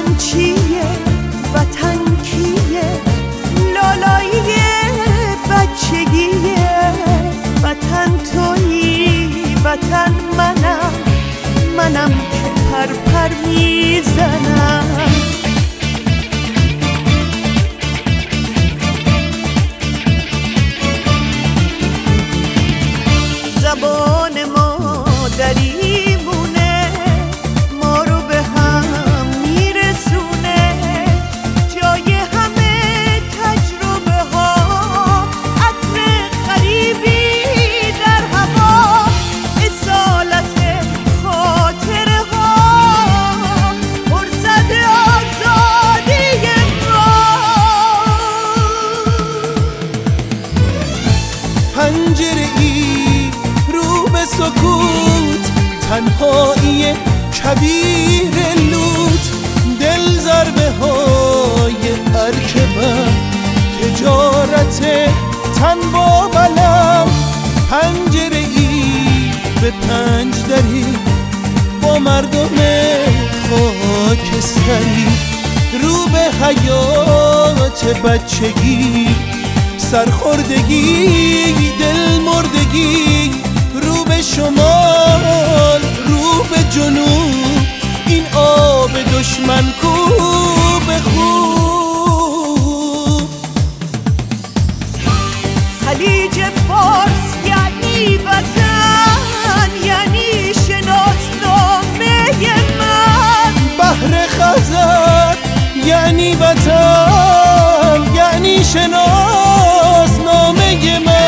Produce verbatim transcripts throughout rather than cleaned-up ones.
وطن چیه وطن کیه لالایی بچگیه وطن تویی وطن منم منم که پر پر میزنم زبان مادریمونه ما رو به هم میرسونه جای همه تجربه ها عطر غریبی در هوا اصالت خاطره ها فرصت آزادی ما پنجره ای رو به سکوت تنهایی کبیر لوت دل ضربه های ارکبم تجارت تن با بلم پنجره ای به پنج دری با مردم خاکستری رو به حیات بچگی سرخوردگی دل مردگی رو به شمال رو به جنوب این آب دشمن کو به خوب خلیج فارس یعنی وطن یعنی شناسنامه من بحر خزر یعنی وطن یعنی شناسنامه من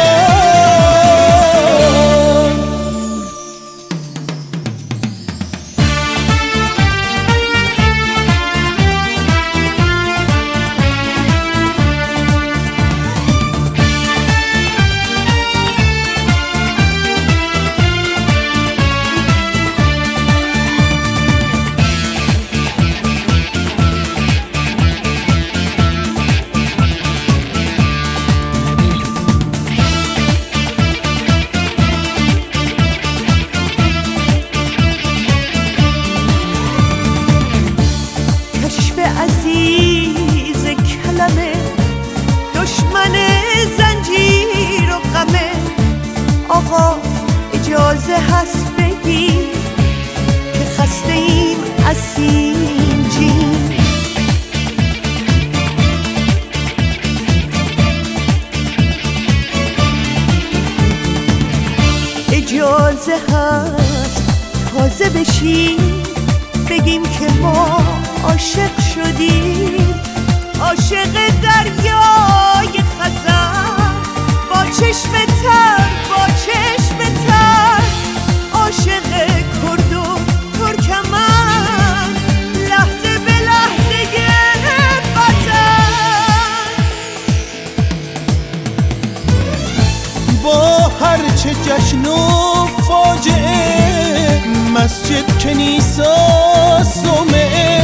عزیز کلمه دشمن زنجیر و غمه آقا اجازه هست بگی که خسته ایم از سینجیم اجازه هست تازه بشیم بگیم که ما عاشق شدیم عاشق دریای خزر با چشم تر با چشم تر عاشق کرد و ترکمن لحظه به لحظه وطن با هرچه جشن و فاجعه مسجد کنیسا صومعه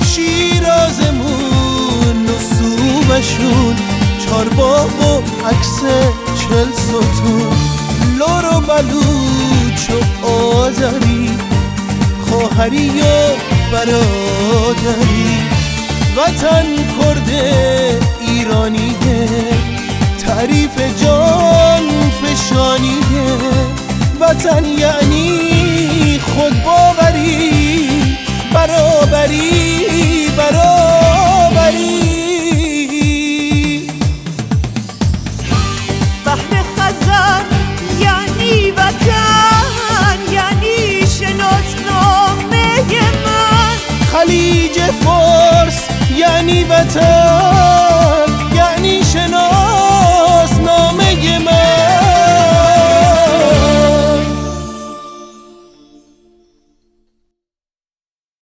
شیرازمون نصوبشون چارباغ و عکس چل ستون لور و بلوچ و آذری خواهری و برادری وطن کرده ایرانیه تعریف جان فشانیه وطن یعنی خود باوری برابری برابری بحر خزر یعنی وطن یعنی شناسنامه من خلیج فارس یعنی وطن یعنی شناسنامه